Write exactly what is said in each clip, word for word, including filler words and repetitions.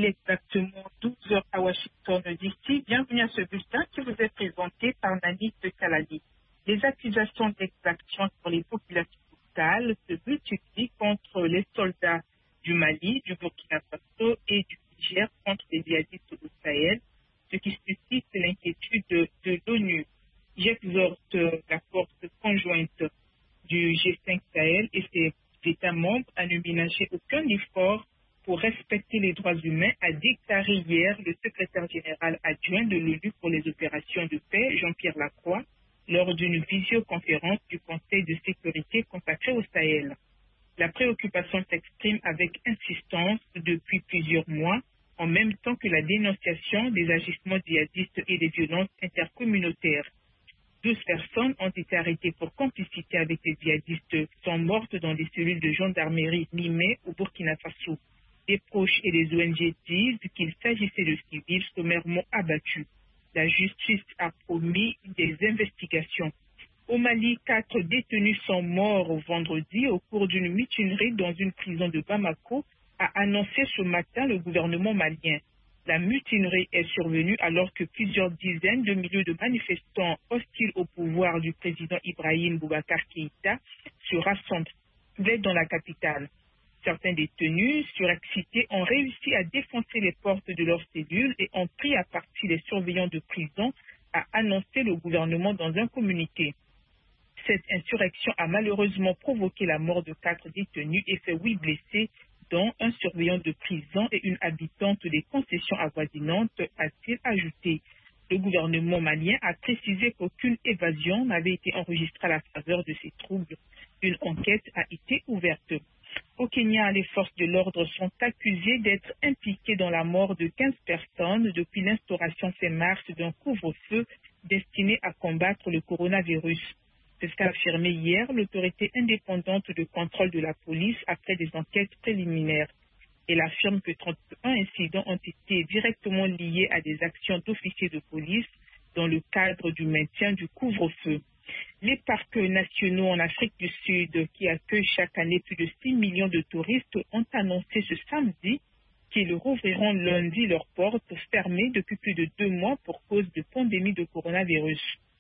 Il est exactement douze heures à Washington D C. Bienvenue à ce bulletin qui vous est présenté par Nani de Kalani. Les accusations d'exaction sur les populations locales se multiplient contre les soldats du Mali, du Burkina Faso et du Niger contre les djihadistes au Sahel, ce qui suscite l'inquiétude de, de l'ONU. J'exhorte la force conjointe du G cinq Sahel et ses États membres à ne ménager aucun effort pour respecter les droits humains, a déclaré hier le secrétaire général adjoint de l'ONU pour les opérations de paix, Jean-Pierre Lacroix, lors d'une visioconférence du Conseil de sécurité consacré au Sahel. La préoccupation s'exprime avec insistance depuis plusieurs mois, en même temps que la dénonciation des agissements djihadistes et des violences intercommunautaires. douze personnes ont été arrêtées pour complicité avec les djihadistes, sont mortes dans des cellules de gendarmerie Nimé au Burkina Faso. Des proches et des O N G disent qu'il s'agissait de civils sommairement abattus. La justice a promis des investigations. Au Mali, quatre détenus sont morts vendredi au cours d'une mutinerie dans une prison de Bamako, a annoncé ce matin le gouvernement malien. La mutinerie est survenue alors que plusieurs dizaines de milliers de manifestants hostiles au pouvoir du président Ibrahim Boubacar Keïta se rassemblaient dans la capitale. Certains détenus surexcités ont réussi à défoncer les portes de leurs cellules et ont pris à partie les surveillants de prison, a annoncé le gouvernement dans un communiqué. Cette insurrection a malheureusement provoqué la mort de quatre détenus et fait huit blessés, dont un surveillant de prison et une habitante des concessions avoisinantes, a-t-il ajouté. Le gouvernement malien a précisé qu'aucune évasion n'avait été enregistrée à la faveur de ces troubles. Une enquête a été ouverte. Au Kenya, les forces de l'ordre sont accusées d'être impliquées dans la mort de quinze personnes depuis l'instauration fin mars d'un couvre-feu destiné à combattre le coronavirus. C'est ce qu'a affirmé hier l'autorité indépendante de contrôle de la police après des enquêtes préliminaires. Elle affirme que trente et un incidents ont été directement liés à des actions d'officiers de police dans le cadre du maintien du couvre-feu. Les parcs nationaux en Afrique du Sud, qui accueillent chaque année plus de six millions de touristes, ont annoncé ce samedi qu'ils rouvriront lundi leurs portes fermées depuis plus de deux mois pour cause de pandémie de coronavirus.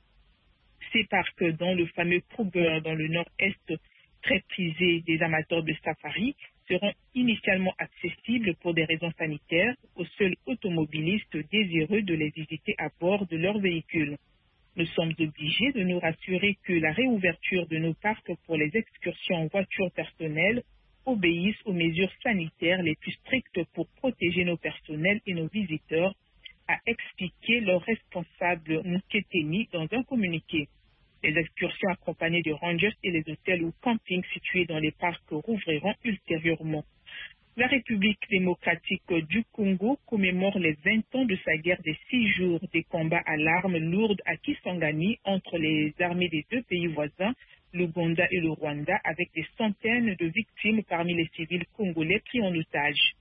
Ces parcs, dont le fameux Kruger dans le nord-est, très prisé des amateurs de safari, seront initialement accessibles pour des raisons sanitaires aux seuls automobilistes désireux de les visiter à bord de leur véhicule. Nous sommes obligés de nous rassurer que la réouverture de nos parcs pour les excursions en voiture personnelle obéissent aux mesures sanitaires les plus strictes pour protéger nos personnels et nos visiteurs, a expliqué leur responsable Muketeni dans un communiqué. Les excursions accompagnées de rangers et les hôtels ou campings situés dans les parcs rouvriront ultérieurement. La République démocratique du Congo commémore les vingt ans de sa guerre des six jours des combats à l'arme lourde à Kisangani entre les armées des deux pays voisins, l'Ouganda et le Rwanda, avec des centaines de victimes parmi les civils congolais pris en otage.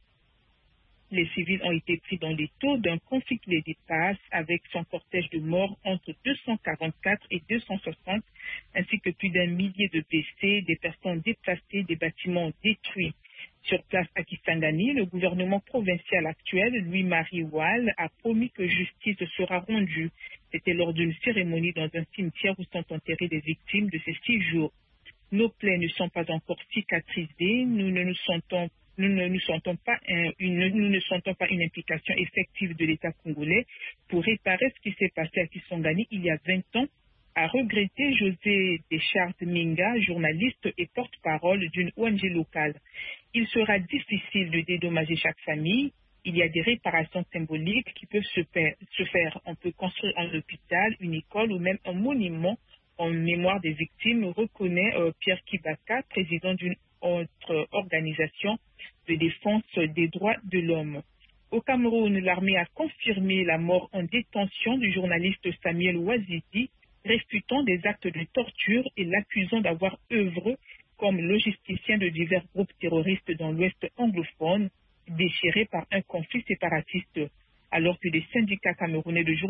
Les civils ont été pris dans les taux d'un conflit qui les dépasse, avec son cortège de morts entre deux cent quarante-quatre et deux cent soixante, ainsi que plus d'un millier de blessés, des personnes déplacées, des bâtiments détruits. Sur place à Kisangani, le gouvernement provincial actuel, Louis-Marie Wall, a promis que justice sera rendue. C'était lors d'une cérémonie dans un cimetière où sont enterrées les victimes de ces six jours. Nos plaies ne sont pas encore cicatrisées, nous ne nous sentons Nous ne, nous, sentons pas un, une, nous ne sentons pas une implication effective de l'État congolais pour réparer ce qui s'est passé à Kisangani il y a vingt ans, a regretté José Deschartes Minga, journaliste et porte-parole d'une O N G locale. Il sera difficile de dédommager chaque famille. Il y a des réparations symboliques qui peuvent se faire. Se faire. On peut construire un hôpital, une école ou même un monument en mémoire des victimes, reconnaît euh, Pierre Kibaka, président d'une autre organisation de défense des droits de l'homme. Au Cameroun, l'armée a confirmé la mort en détention du journaliste Samuel Ouazidi, réfutant des actes de torture et l'accusant d'avoir œuvré comme logisticien de divers groupes terroristes dans l'Ouest anglophone, déchiré par un conflit séparatiste, alors que des syndicats camerounais de journalistes